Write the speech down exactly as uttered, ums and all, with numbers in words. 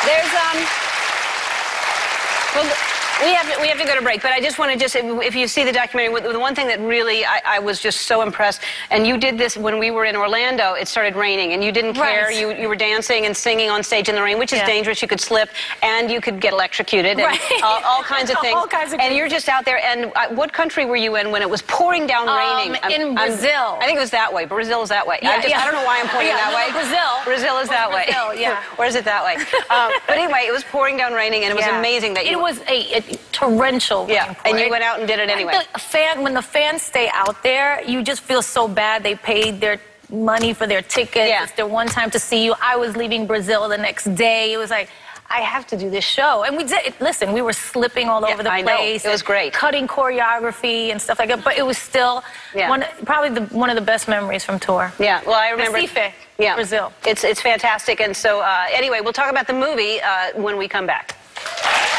There's, um... Well, we have, to, we have to go to break, but I just want to just, if you see the documentary, the one thing that really, I, I was just so impressed, and you did this when we were in Orlando, it started raining, and you didn't care. Right. You, you were dancing and singing on stage in the rain, which is yeah. dangerous. You could slip, and you could get electrocuted, and right. all, all kinds of things. all kinds of and you're just out there, and uh, what country were you in when it was pouring down um, raining? In I'm, Brazil. I'm, I think it was that way. Brazil is that way. Yeah, I, just, yeah. I don't know why I'm pointing yeah, that no, way. Brazil. Brazil is that way. Brazil, yeah. Or is it that way? um, but anyway, it was pouring down raining, and it was yeah. amazing that you... It was a, a torrential Yeah, and you went out and did it anyway. The fan, when the fans stay out there, you just feel so bad. They paid their money for their tickets. Yeah. It's their one time to see you. I was leaving Brazil the next day. It was like, I have to do this show. And we did. Listen, we were slipping all yeah, over the I place. Know. It was great. Cutting choreography and stuff like that. But it was still yeah. one, probably the, one of the best memories from tour. Yeah, well, I remember. Recife, yeah. Brazil. It's, it's fantastic. And so, uh, anyway, we'll talk about the movie uh, when we come back.